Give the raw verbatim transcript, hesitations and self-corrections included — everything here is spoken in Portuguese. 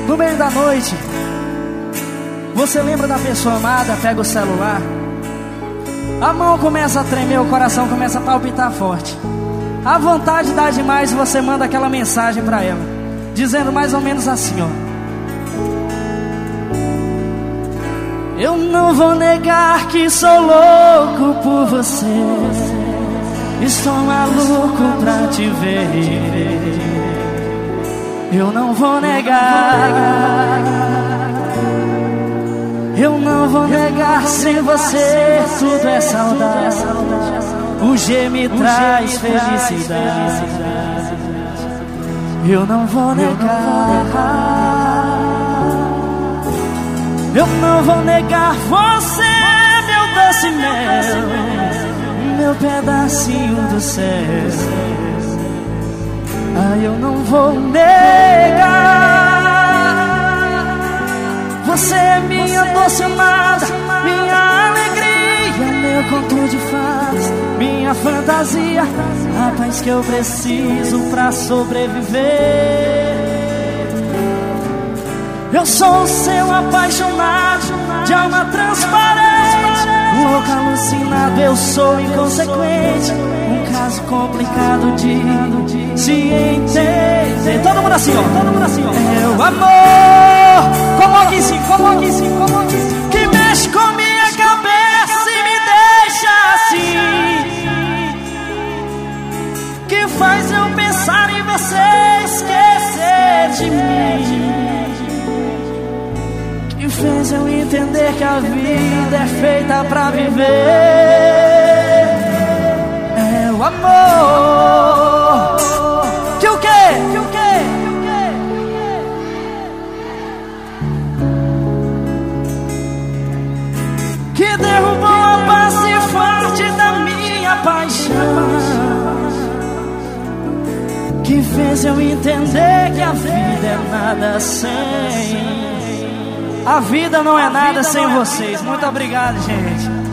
No meio da noite, você lembra da pessoa amada, pega o celular, a mão começa a tremer, o coração começa a palpitar forte. A vontade dá demais e você manda aquela mensagem pra ela, dizendo mais ou menos assim, ó: eu não vou negar que sou louco por você, estou maluco pra te ver. Eu não vou negar, eu não vou negar, sem você tudo é saudade. O G me traz felicidade. Eu não vou negar, eu não vou negar você, meu doce mel, meu pedacinho do céu. Ah, eu não vou negar, você é minha doce amada, minha alegria, meu conto de fadas, minha fantasia, a paz que eu preciso pra sobreviver. Eu sou o seu apaixonado, de alma transparente, um louco alucinado, eu sou inconsequente, um caso complicado de se entender. Todo mundo assim, ó, todo mundo assim, ó. É o amor, como aqui sim, como aqui sim, como aqui sim, que mexe com minha cabeça e me deixa assim, que faz eu pensar em você, esquecer de mim, que fez eu entender que a vida é feita pra viver. É o amor que o quê? Que o quê? Que derrubou a base forte da minha paixão, que fez eu entender que a vida é nada sem. A vida não é nada sem vocês. Muito obrigado, gente.